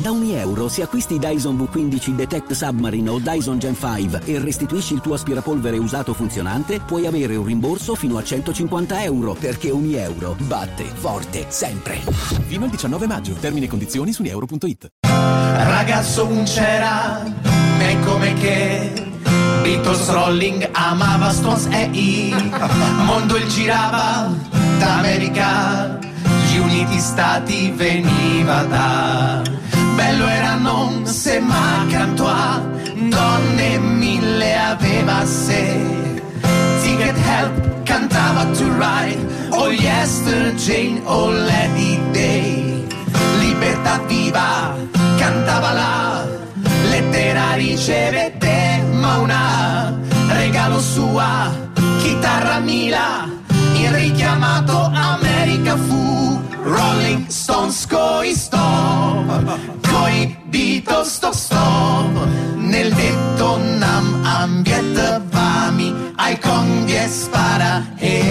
Da €1 se acquisti Dyson V15 Detect Submarine o Dyson Gen 5 e restituisci il tuo aspirapolvere usato funzionante, puoi avere un rimborso fino a €150, perché €1 batte forte sempre. Fino al 19 maggio. Termini e condizioni su euro.it. Ragazzo non c'era, me come che Beatles, Rolling, amava Stones e mondo il girava d'America, gli Uniti Stati veniva da. Bello era non se ma accanto a donne mille aveva se. Ticket Help cantava To Ride, oh Yester Jane, oh Lady Day. Libertà viva cantava la lettera ricevette, ma una regalo sua chitarra Mila, il richiamato America fu. Rolling Stones coi stop, coi Beatles stop, nel detto nam ambiet vami ai conghie spara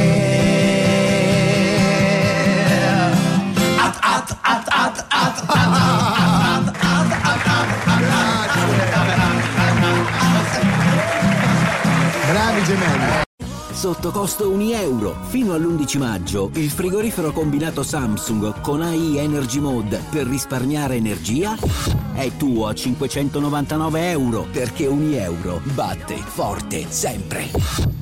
at at at at at at. Bravi gemelli. Sotto costo €1. Fino all'11 maggio il frigorifero combinato Samsung con AI Energy Mode per risparmiare energia è tuo a €599, perché €1 batte forte sempre.